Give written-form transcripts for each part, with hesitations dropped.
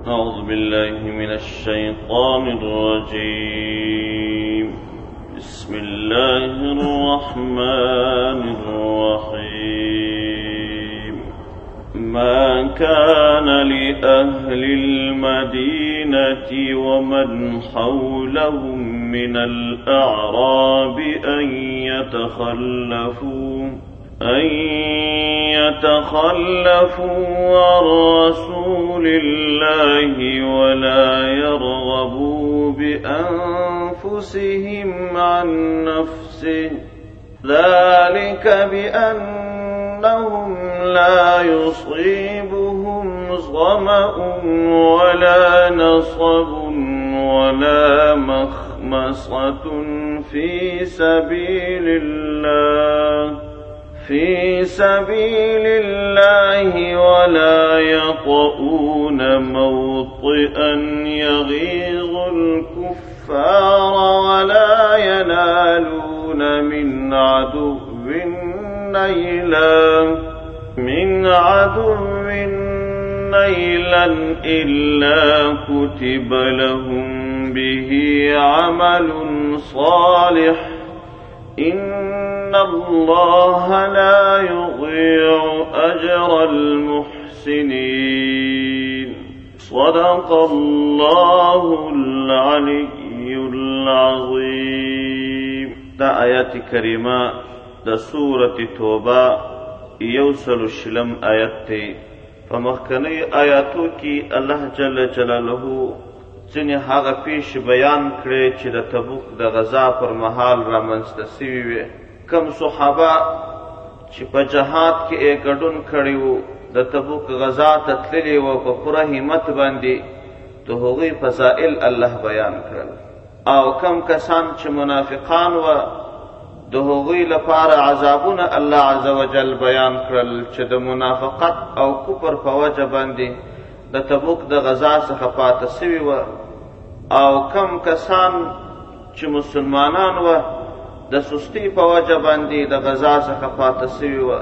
أعوذ بالله من الشيطان الرجيم. بسم الله الرحمن الرحيم. ما كان لأهل المدينة ومن حولهم من الأعراب أن يتخلفوا عن رسول الله ولا يرغبوا بأنفسهم عن نفسه، ذلك بأنهم لا يصيبهم ظمأ ولا نصب ولا مخمصة في سبيل الله ولا يطؤون موطئا يغيظ الكفار ولا ينالون من عدو نيلا إلا كتب لهم به عمل صالح، إن الله لا يضيع أجر المحسنين. صدق الله العلي العظيم. دا آیات کریمه دا سورة توبه یوسل شلم آیت تی. فمخکنی آیاتو کی اللہ جل جلالہ ځینې هغه پیش بیان کړی چې د تبوک د غزا پر مهال رامنځته سوي وي. کم صحابه چې په جهاد کې ګډون کړی وو د تبوک غزا ته تللي وو په پوره همت باندې، د هغوی فضائل الله بیان کړل. او کم کسان چې منافقان وه د هغوی لپاره عذابونه الله عز وجل بیان کړل چې د منافقت او کفر په وجه باندې د تبوک د غزا څخه پاته سوي وه. او کم کسان چې مسلمانان وه د سستی په وجه باندې د غزا څخه پاته سوي وه،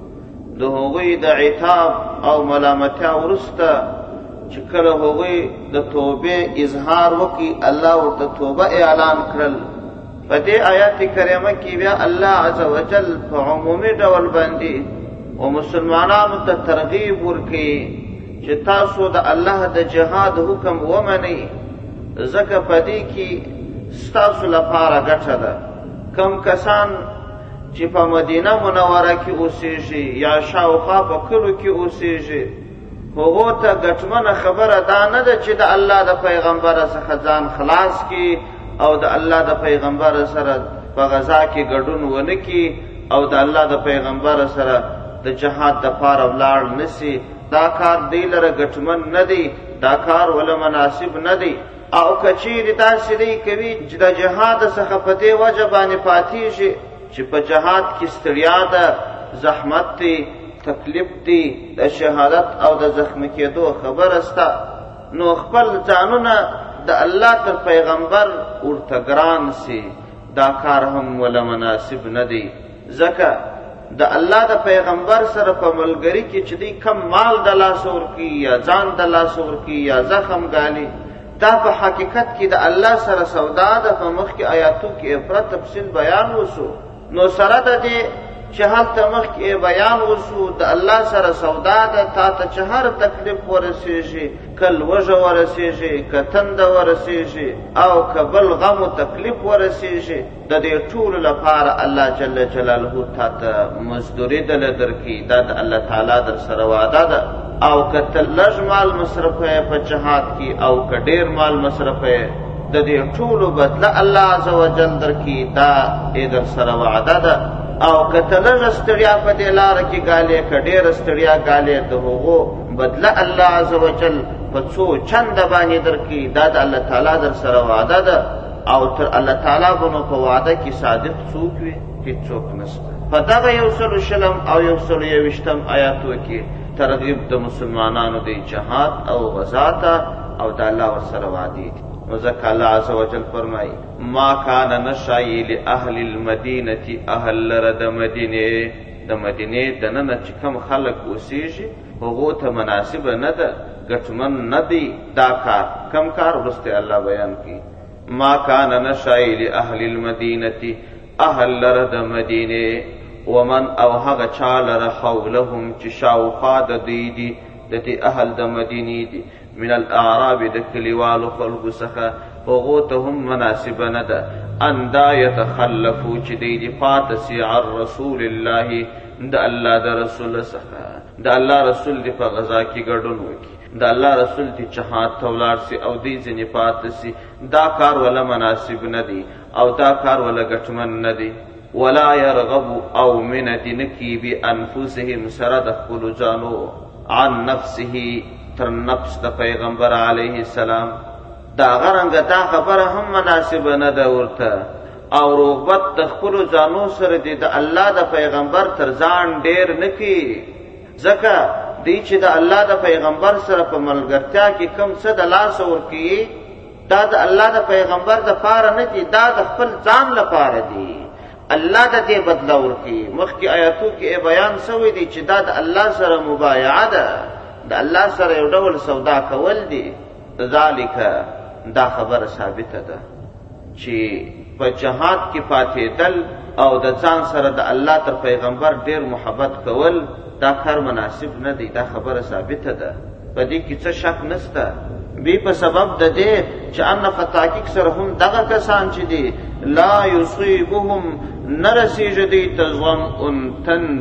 د هغوی د عتاب او ملامتیا وروسته چې کله هغوی د توبې اظهار وکړي الله ورته توبه اعلان کړل. په دې آیات کریمه کې بیا الله عز وجل په عمومي ډول باندې و مسلمانانو ته ترغیب ورکړي چې تاسو د الله د جهاد حکم ومنئ، ځکه په دې کې ستاسو لپاره ګټه ده. کم کسان چې په مدینه منوره کې اوسېږي یا شاوخوا په کلو کې اوسېږي، هغو ته ګټمنه خبره دا نه ده چې د الله د پیغمبر څخه ځان خلاص کړي او د الله د پیغمبر سره په غزا کې ګډون ونه کړي او د الله د پیغمبر سره د جهاد دپاره ولاړ نسي. دا کار دی لره ګټمن نه دی، دا کار وله مناسب نه دی. او که چیرې داسې دی کوي چې د جهاد څخه په دې وجه باندې پاتېږي چې په جهاد کې ستړیا ده، زحمت دی، تکلیف دی، د شهادت او د زخمي کېدو خبره سته، نو خپل ځانونه د الله تر پیغمبر ورته ګران سي، دا کار هم وله مناسب نه دی. ځکه د الله د پیغمبر سره په ملګري کې چې دی کم مال د لاسه ورکړي یا ځان د لاسه ورکړي یا زخم ګالي، دا په حقیقت کې د الله سره سودا ده. په مخکې آیاتو کې افراد تفصیل بیان وسو، نو سره د دې چې هلته مخکې بیان وسو د الله سره سودا ده. تا ته چې هر تکلیف ورسېږي، که لوږه ورسېږي، که تنده ورسېږي او که بل غم و تکلیف ورسېږي، د دې ټولو لپاره الله جل جلاله تا ته مزدوري دله درکړي. دا د الله تعالی در سره وعده ده. او که ته لږ مال مصرفوې په جهاد کې او که ډېر مال مصرفوې، د دې ټولو بدله الله عز وجل درکړي. دا در سره وعده ده. او که ته لږه ستړیا په دې لاره کې ګالې، که ډېره ستړیا ګالې، د هغو بدله الله عز وجل په څو چنده باندې درکړي. دا د الله تعالی در سره وعده ده. او تر الله تعالی به نو په وعده کې صادق څوک وي؟ هېڅوک نشته. په دغه 120 او 121 آیاتو کې ترغیب د مسلمانانو د جهاد او غزا ته او د الله ورسره وعدې دي. نو ځکه الله عز وجل فرمایي ما کان نشایي لاهل المدینة، اهل لره د مدینې دننه چې کوم خلک اوسېږي هغو ته مناسبه نه ده ګټمن نه دی دا کار. کم کار وروسته الله بیان کی. ما کان نشای لاهل المدینه اهل لره د مدینه ومن او هغه چا لره حولهم چې شاوخوا د دوی دي د دې اهل د مدینې دي من الاعراب د کلیوالو خلکو څخه هغو ته هم مناسبه نه ده ان دا یتخلفو چې دی دي پاته سي عن رسول الله د الله د رسول څخه د الله رسول دی په غزا کې ګډون وکړي د الله رسول دی جهاد ته ولاړ سي او دی ځینې پاته سي دا کار ولا مناسب نه دی او دا کار ولا ګټمن نه دی. ولا يرغب او من دینکی بانفسهم سره د خپلو ځانو عن نفسه تر نفس د پیغمبر علیه السلام دا غرنګه دا خبره هم مناسبه نه ده ورته او رغبت د خپلو ځانو سره دی د الله د پیغمبر تر ځان ډیر نه کی ځکه دی چې د الله د پیغمبر سره په ملګرتیا کې کم څه د لاس ورکوي دا د الله د پیغمبر د پاره نه دي دا د خپل ځان لپاره دي. الله د دې بدله ورکوي. مخکې آیاتو کې بیان شوی دی چې دا د الله سره مبایعه ده د الله سره یو ډول سودا کول دي. ذالک دا خبره ثابته ده چې په جهاد کې پاتېدل او د ځان سره د الله تر پیغمبر ډیر محبت کول دا کار مناسب نه دی. دا خبره ثابته ده په دې کې څه شک نشته. بی په سبب د دې چې ان فتاکیک سره هم دغه کسان چې دي لا یصیبهم نرسیږي دی تظمئن تند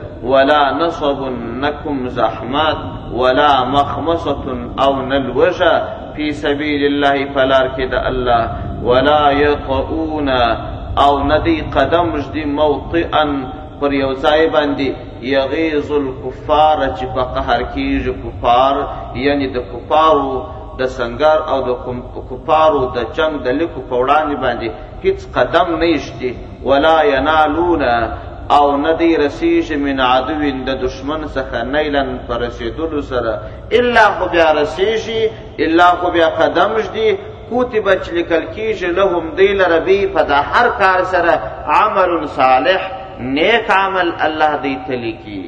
ولا نصب نکم زحمات ولا مخمصة او نلوجه فی سبیل الله فلار کې د الله ولا یطؤون او ندی قدم جدی موطئا پر یو ځای باندې یغیظ الکفار چې په قهر کېږي کفار یعنی د کفارو د سنگر او د کفارو د جنگ د لیکو په وړاندې باندې هیڅ قدم نه ایږدي. ولا ینالون او ندی رسیږي من عدو د دشمن څخه نیلا په رسېدلو سره الا خو بیا رسیږي الا خو بیا قدم ږدي کوتبه چې لیکل کېږي لهم دی لره بی په دا هر کار سره عمل صالح نیک عمل الله دی ته لیکي.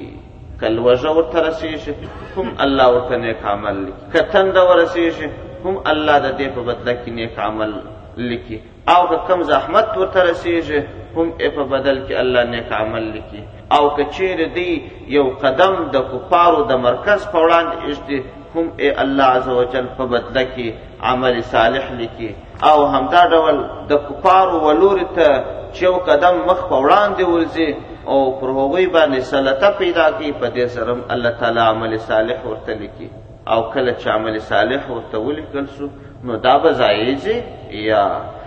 کلوژه ورته رسېږي هم الله ورته نیک عمل لیکي. که تنده ورسېږي هم الله د دې په بدله کې نیک عمل لیکي او که کم زحمت ورته رسېږي هم په بدل کې الله نیک عمل لیکي. او که چیرې دی یو قدم د کفارو د مرکز په وړاندې ایږدي هم الله عزوجل په بدله کې عمل صالح لیکي. او همدا ډول د کفارو ولوري ته چې یو قدم مخ په وړاندې ورځي او پر هغوی باندې سلطه پیدا کړي په دې سره الله تعالی عمل صالح ورته لیکي. او کله چې عمل صالح ورته ولیکل سو نو دا به ځایږي یا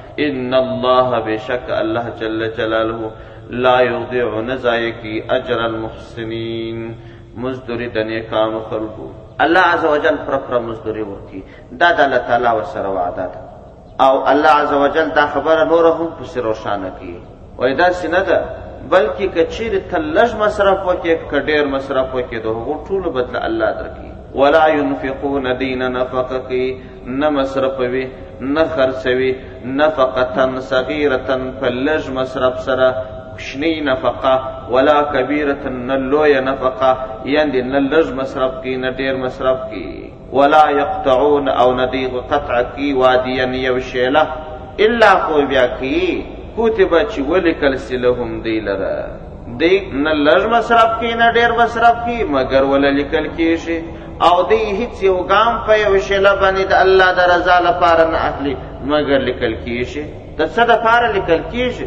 ان الله بشک الله جل جلاله لا یضيع نزایکی اجر المحسنین مزدوری د نیکانو خلقو الله عزوجل پر مزدوری ورکي. دا د الله تعالی ورسره وعده ده او الله عزوجل دا خبره نور هم پسې روښانه کوي. وایي داسې نه ده بلکې که چیرې ته لږ مصرف وکړې که ډېر مصرف وکړې د هغو ټولو بدله الله درکوي. ولا ينفقون دین نفقه کوي نه مصرفوي نه خرڅوي نفقة صغیرة په لږ مصرف سره کوچنی نفقه ولا کبیرة نه لویه نفقه یعنې نه لږ مصرف کوي نه ډېر مصرف کوي. ولا یقطعون او نه دی قطع کوي وادیا یو شیله الا خو بیا کوي کوتبه چې ولیکل سي لهم دی لره دی نه لږ مصرف کوي نه ډېر مصرف کوي مګر وله لیکل کېږي او دی هیڅ یو ګام په یو شیله باندې د الله د رضا لپاره نه اخلي مګر لیکل کېږي. د څه دپاره لیکل کېږي؟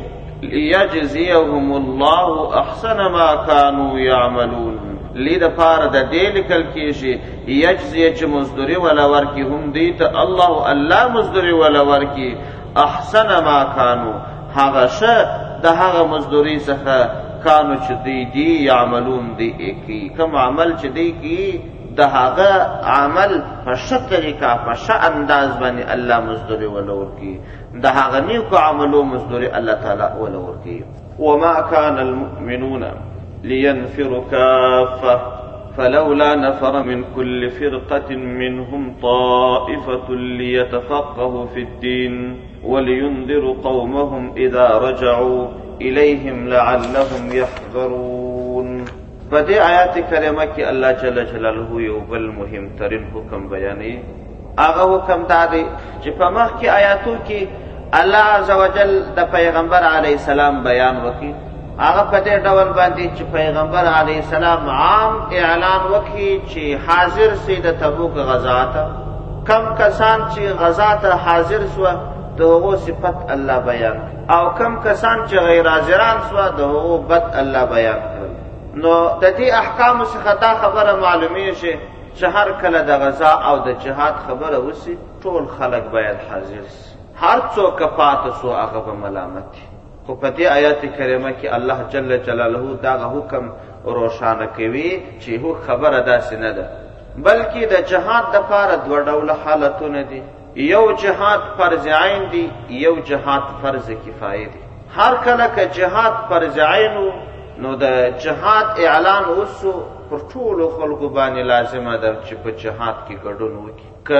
لیجزیهم الله احسن ما کانوا یعملون. لی دپاره د دې لیکل کېږي یجزیه چې مزدوري وله ورکي هم دی ته الله مزدوري وله ورکي احسن ما کانو هغه ښه د هغه مزدوري څخه کانو چې دی دی یعملون دی کوي. کوم عمل چې دی کوي د هغه عمل په ښه طریقه په ښه انداز باندې الله مزدوري وله ورکي. د هغه نیکو عملو مزدوري الله تعالی وله ورکي. وما كان المؤمنون لينفروا كافة فلولا نفر من كل فرقة منهم طائفة ليتفقهوا في الدين ولينذروا قومهم إذا رجعوا إليهم لعلهم يحذرون. په دې آیات کریمه کې الله جل جلاله یو بل مهم ترین حکم بیانوي. هغه حکم دا دی چې په مخکې آیاتو کې الله عزوجل د پیغمبر علیه السلام بیان وکړي. هغه په دې ډول باندې چې پیغمبر علیه السلام عام اعلان وکړي چې حاضر سي د تبوک غزا ته. کم کسان چې غزا ته حاضر سوه د هغو صفت الله بیان، او کم کسان چې غیر حاضران سوه د هغو بد الله بیان کړل. نو د دې احکامو څخه دا خبره معلومیږي چې هر کله د غزا او د جهاد خبره وسي ټول خلک باید حاضر سي. هر څوک پاته سو هغه به ملامت وي. خو په دې آیات کریمه کې الله جل جلاله دغه حکم روښانه کوي چې هو خبره داسې نه ده، بلکې د جهاد دپاره دوه ډوله حالتونه دي. یو جهاد فرض عین دی، یو جهاد فرض کفایه دی. هر کله که جهاد فرض عین نو د جهاد اعلان وسو پر ټولو خلکو باندې لازمه ده چې په جهاد کې ګډون وکړي، که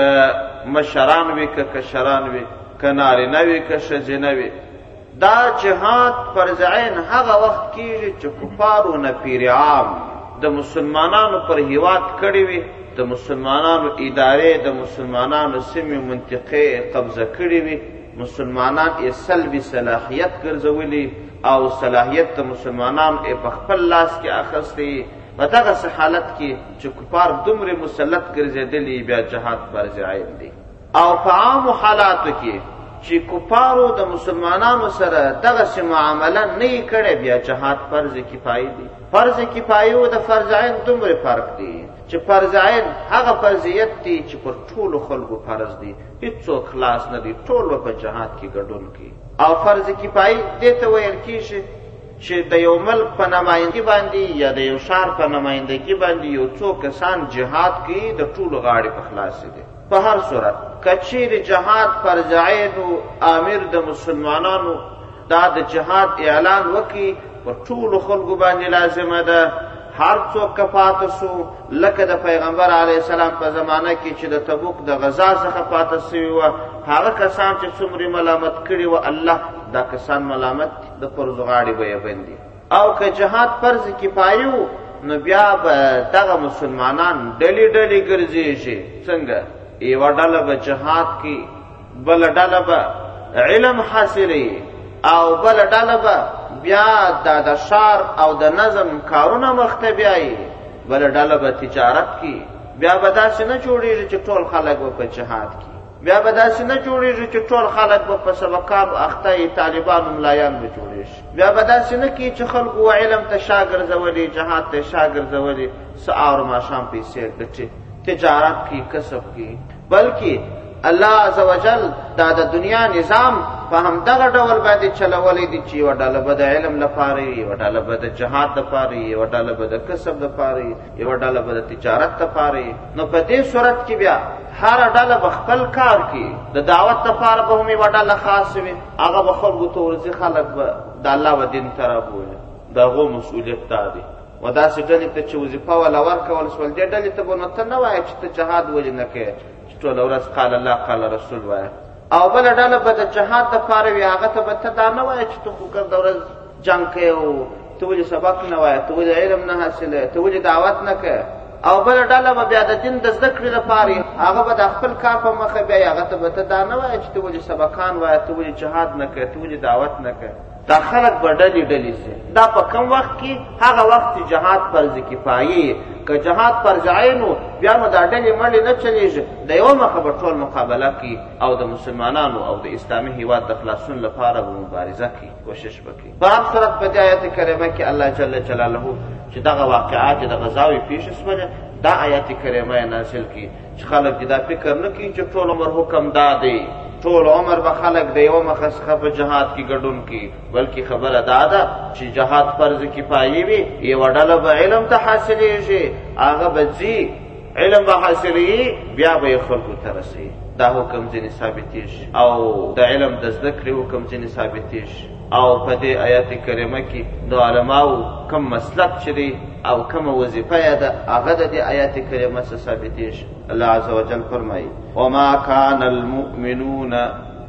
مشران وي که کشران وي، که نارینه وي که ښځینه وي. دا جهاد فرض عین هغه وخت کېږي چې کفارو نفیر عام د مسلمانانو پر هیواد کړي وي، د مسلمانانو ادارې د مسلمانانو سیمې منطقې قبضه کړي وي، مسلمانان یې سلبي صلاحیت ګرځولي او صلاحیت د مسلمانانو یې په خپل لاس کې اخیستی. په دغسې حالت کې چې کفار دومره مسلط ګرځېدلي بیا جهاد فرض عین دی. او په عامو حالاتو کې چې کفارو د مسلمانانو سره دغسې معامله نه یې کړې بیا جهاد فرض کفایي دی. فرض کفایي او د فرض عین دومره فرق دی چې فرض عین هغه فرضیت دی چې پر ټولو خلکو فرض دی، هیڅوک خلاص نه دی، ټول به په جهاد کې ګډون کوي. او فرض کفایي دې ته ویل کېږي چې د یو ملک په نمایندګي باندې یا د یو ښار په نمایندګي باندې یو څو کسان جهاد کوي، د ټولو غاړې په خلاصې دي. په هر صورت که چیرې جهاد فرض عین و امیر د مسلمانانو دا د جهاد اعلان وکړي پر ټولو خلکو باندې لازمه ده. هر څوک که پاته سو لکه د پیغمبر علیه السلام په زمانه کې چې د تبوک د غزا څخه پاته سوي وه، هغه کسان چې څومره ملامت کړي وه الله دا کسان ملامت د پرزو غاړې به یې بندي. او که جهاد فرض کفایي و نو بیا به دغه مسلمانان ډلې ډلې ګرځېږي. څنګه؟ یوه ډله به جهاد کوي، بله ډله به علم حاصلوي، او بله ډله به بیا د ښار او د نظم کارونه مخته بیایي، بله ډله به تجارت کوي. بیا به داسې نه جوړېږي چې ټول خلک به په جهاد کوي، بیا به داسې نه جوړېږي چې ټول خلک به په سبقانو اخته یي، طالبانو ملایان به جوړېږي. بیا به داسې نه کیي چې خلکو علم ته شا ګرځولي، جهاد ته شا ګرځولي، سهار و ماښام پیسې ګټي، تجارت کی، کسب کی. بلکې الله عزوجل دا د دنیا نظام په همدغه ډول باندې چلولی دی چې یوه ډله به د علم لپاره وي، یوه ډله به د جهاد لپاره وي، یوه ډله به د کسب لپاره وي، یوه ډله به د تجارت لپاره وي. نو په دې صورت کې بیا هره ډله به خپل کار کوي. د دعوت لپاره به هم یوه ډله خاصه وي، هغه به خلکو ته ورځي، خلک به د الله و دین ته رابولي. د هغو مسؤلیت دا دی. و داسې ډلې ته چې وظیفه وله ورکول شول، دې ډلې ته به نو ته نه وایه چې ته جهاد ولې نه کوې، چې ټوله ورځ قال الله قال رسول وایه. او بله ډله به د جهاد دپاره وي، هغه ته به ته دا نه وایه چې ته خو ګرده ورځ جنګ کوې او ته ولې سبق نه وایه، ته ولې علم نه حاصلوې، ته ولې دعوت نه کوې. او بله ډله به بیا د دین د زده کړې لپاره هغه به د خپل کار په مخه بیایي، هغه ته به ته دا نه وایه چې ته ولې سبقان وایه، ته ولې جهاد نه کوې، ته ولې دعوت نه کوې. دا خلق به ډلې ډلې سي. دا په کم وخت کې؟ هغه وخت چې جهاد فرض کفایي. که جهاد فرض عین و بیا نو دا ډلې مړې نه چلېږي، د یوه مخه به ټول مقابله کوي او د مسلمانانو او د اسلامي هیواد د خلاصون لپاره به مبارزه کوي، کوشش به کوي. په هر صورت په دې آیت کریمه کې الله جل جلاله چې دغه واقعات د غزاوې پېښې شولې، دا آیت کریمه یې نازل کړي چې خلک دې دا فکر نه کوي چې ټول عمر حکم دا دی، ټول عمر به خلک د یوه مخه څخه په جهاد کې ګډون کوي. بلکې خبره دا ده چې جهاد فرض کفایي وي، یوه ډله به علم ته حاصلېږي، هغه به ځي علم به حاصلوي، بیا به یې خلکو ته رسوي. دا حکم ځینې ثابتېږي او د علم د زده کړې حکم ځینې ثابتېږي. او په دې آیت کریمه کې د علماو کم مسلک چې دی او کومه وظیفه یې ده هغه د دې آیت کریمه څخه ثابتېږي. الله عز وجل فرمایي: وما كان المؤمنون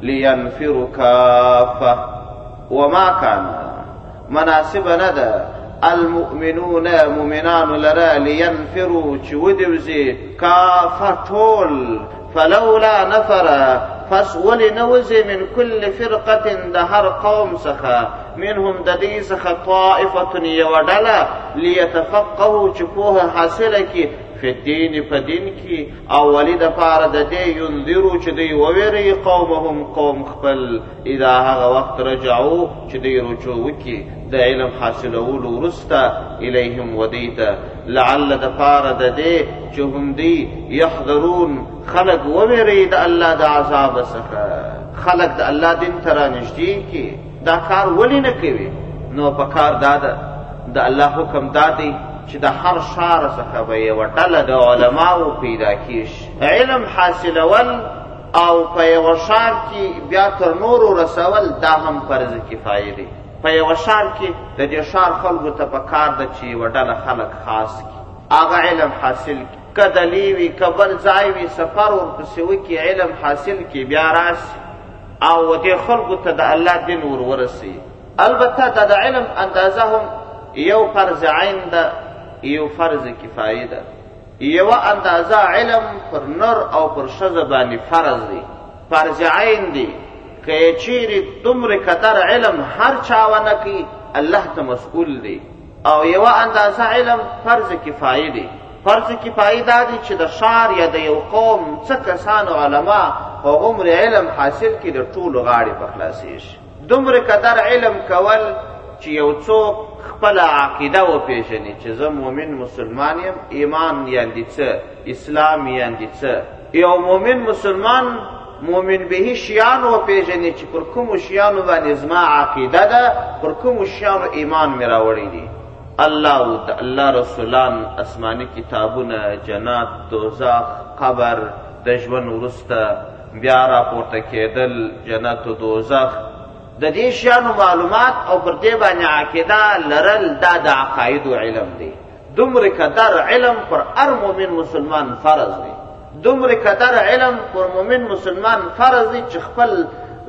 لينفروا كافة. وما كان مناسب نه ده المؤمنون مؤمنان لرا لینفروا چې ودوزي کافه ټول فلولا نفر پس ولی نوزي من كل فرقة د هر قوم څخه منهم د دې څخه طائفة یوه ډله لیتفقهوا چې پوهه حاصله کړي فی الدین په دین کې او ولی د پاره د دې ینذرو چې دوی وویری قومهم قوم خپل اذا هغه وخت رجعو چې دوی رجوع وکړي د علم حاصلولو وروسته الیهم ودیته لعل د پاره د دې چې هم دی یحذرون خلق وویری د الله د عذاب څخه خلق د الله دین ته رانږدې کړي دا کار ولی نه کوي نو په کار دا ده د الله حکم دا دی چې د هر شار څخه به یوه ډله د علماو پیدا کېږي علم حاصلول او په یوه شار کې بیا تر نورو رسول دا هم فرض کفایه دی په یوه شار کې د دې شار خلکو ته په کار ده چې یوه ډله خلک خاص کړي هغه علم حاصل کړي که دلی وي که بل ځای وي سفر ورپسې وکړي علم حاصل کړي بیا راسي او دې خلکو ته د الله دین ور ورسي البته دا د علم اندازه هم یو فرض عین ده یو فرض کفایه ده یوه اندازه علم پر نر او پر ښځه باندې فرض دی فرض عین دی که یې چیرې دومره قدر علم هر چا ونه کوي الله ته مسئول دی او یوه اندازه علم فرض کفایه دی فرض کفایه دا دی چې د ښار یا د یو قوم څه کسانو علما هغومره علم حاصل کړي د ټولو غاړې په خلاصېږي دومره قدر علم کول چې یو څوک خپله عقیده وپېژني چې زه مؤمن مسلمان یم ایمان یاندې څه اسلام یاندې څه یو مؤمن مسلمان مؤمن بهي شیان وپېژني چې پر کومو شیانو باندې زما عقیده ده پر کومو شیانو ایمان مې راوړی دی الله او د الله رسولان اسماني کتابونه جنات دوزخ قبر د ژوند وروسته بیا راپورته کېدل جنت و دوزخ د دې شیانو معلومات او پر دې باندې عقیده لرل دا د عقایدو علم دی دومره قدر علم پر هر مؤمن مسلمان فرض دی دومره قدر علم پر مؤمن مسلمان فرض دی چې خپل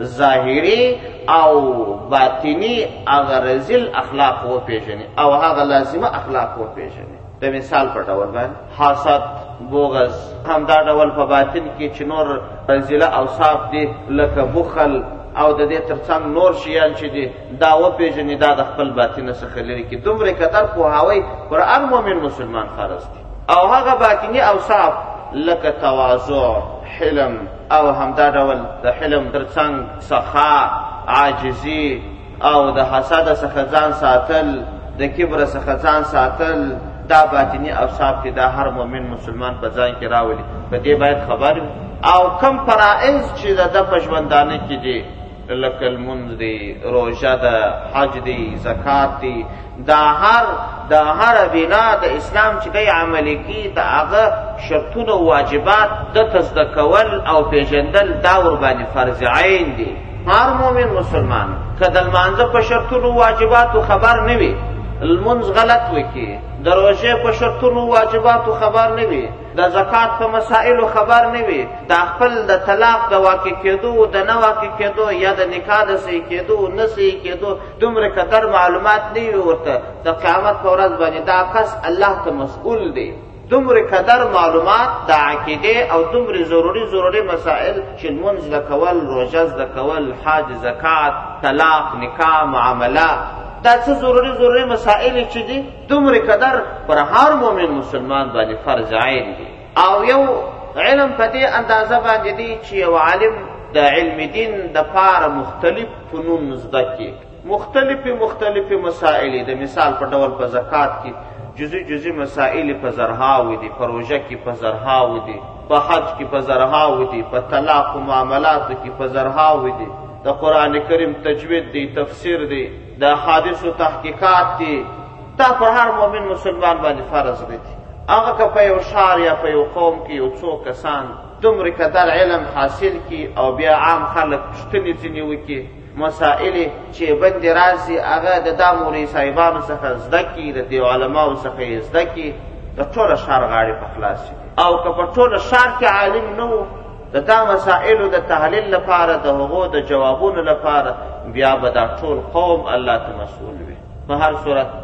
ظاهري او باطني هغه رذیل اخلاق وپېژني او هغه لازمه اخلاق وپېژني د مثال په ډول باندې حسد بغض همدا ډول په باطن کې چې نور رذیله اوصاف دي لکه بخل او د دې ترڅنګ نور شیان چې دي دا وپېژني دا د خپل باطنه څخه لرې کړي دومره قدر پوهاوی پر هر مؤمن مسلمان فرض دي او هغه باطني اوصاف لکه تواضع حلم او همدا ډول د حلم ترڅنګ سخا عاجزي او د حسد څخه ځان ساتل د کبر څخه ځان ساتل دا باطني اوصاف دي دا هر مؤمن مسلمان په ځان کې راولي په دې باید خبر او کم فرائض چې د ده په ژوندانه کې دي لکه لمونځ دی روژه ده حج دی زکات دی دا هر بنا د اسلام چې دی عملي کي د هغه شرطونه و واجبات دته زده کول او پیژندل دا ورباندې فرض عین دی هر مؤمن مسلمان که د لمانځه په شرطونو واجباتو خبر نه وي لمونځ غلط وکړي د روژې په شرطونو واجباتو خبر نه وي د زکات په مسائلو خبر نه وي د خپل د طلاق د واقع کېدو د نه واقع کېدو یا د نکاح د صحیح کېدو نه صحیح کېدو دومره قدر معلومات نه وي ورته د قیامت په ورځ باندې دا کس الله ته مسئول دی دومره قدر معلومات د عقیدې او دومره ضروري مسائل چې لمونځ زده کول روژه زده کول حج زکات طلاق نکاح معامله دا څه ضروري مسائل چې دي دومره قدر پر هر مؤمن مسلمان باندې فرض عین دي او یو علم په دې اندازه باندې دی چې یو عالم د علم دین د پاره مختلف فنون زده کړي مختلف مسائل د مثال په ډول په زکات کې جزئی مسائل په زرهاوي دي په روژه کې په زرهاوي دي په حج کې په زرهاوي دي په طلاق او معاملاتو کې په زرهاوي دي د قرآن کریم تجوید دی تفسیر دی د احادیثو تحقیقات دی دا پر هر مؤمن مسلمان باندې فرض دی هغه که په یو ښار یا په یو قوم کې یو څو کسان دومره قدر علم حاصل کی او بیا عام خلک پوښتنې ځینې وکړي مسائل چې بندې راسي هغه د دا مولوي صاحبانو څخه زده کړي د دې علماو څخه یې زده کړي د ټوله ښار غاړې په خلاص شي او که په ټوله ښار کې عالم نه و د دا مسائلو د تحلیل لپاره د هغو د جوابونو لپاره بیا به دا ټول قوم الله ته مسئول وي په هر صورت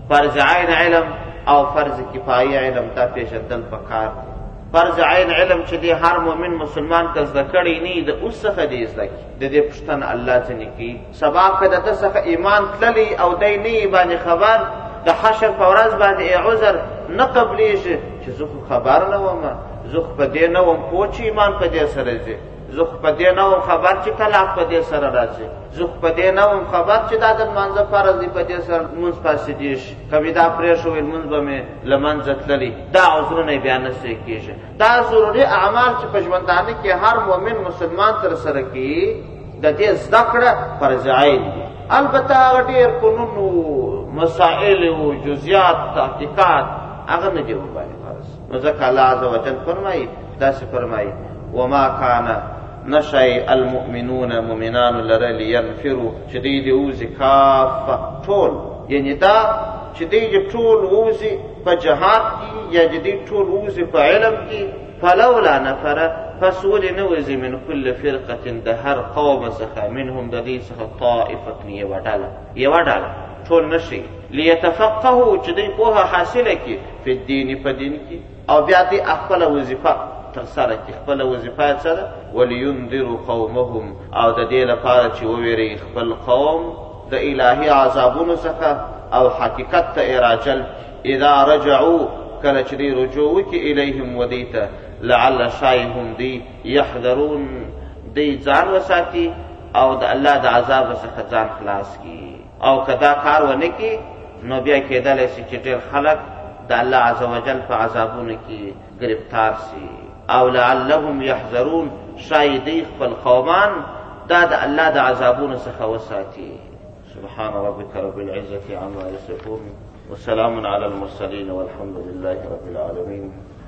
فرض عین علم او فرض کفایي علم دا پیژندل پکار دی. فرض عین علم چې دی هر مؤمن مسلمان که زده کړی نه د اوس څخه دی زده کړي، د دې پوښتنه الله ځینې کوي. سبا که د ده څخه ایمان تللی او دی نه باندې خبر، د حشر په ورځ باندې عذر نه قبلیږي چې زه خو خبر نه وم، زه خو په دې نه وم پوه چې ایمان په دې سره ځي، زه خو په دې نه وم خبر چې طلاق په دې سره راځي، زه خو په دې نه وم خبر چې دا د لمانځه فرض دی په دې سره لمونځ فاسدېږي، که مې دا پرېښود لمونځ به مې له منځه تللی. دا عذرونه یې بیا نه صحیح کېږي. دا ضروري اعمال چې په ژوندانه کې هر مؤمن مسلمان ترسره کوي، د دې زده کړه فرض عین دي. البته هغه ډېر فنون و مسائل و جزیات تحقیقات هغه نه دي ورباندې فرض. نو ځکه الله عز وجل فرمایي، داسې فرمایي وما کان نشئ المؤمنون مؤمنان لره لینفروا چې دوی دې ووځي کافه ټول، یعنی دا چې دوی دې ټول ووځي په جهاد کې یا چې دوی ټول ووځي په علم کې. فلولا نفره پس ولې نه وځي من کل فرقة د هر قوم څخه منهم د دې څخه طائفة یوه ډله ټول نشي لیتفقهوا چې دوی پوهه حاصله کړي فی الدین په دین کې، او بیا دوی خپله وظیفه ترسره کړي. خپله وظیفه یې څه ده؟ ولینذروا قومهم، او د دې لپاره چې وویرئ خپل قوم د الهي عذابونو څخه او حقیقت ته اراجل. اذا رجعوا کله چې دوی رجوع وکړي الیهم ودی ته، لعل شایهم دی یحذرون دی ځان وساتي او د الله د عذاب څخه ځان خلاص کړي. او که دا کار ونه کړي نو بیا کېدلی شي چې ډېر خلک د الله عز وجل په عذابونو کې گرفتار سي. او لعلهم یحذرون شاید دی خپل قومان دا د الله د عذابونو څخه وساتي. سبحان ربك رب العزة عما يصفون وسلام على المرسلين والحمد لله رب العالمين.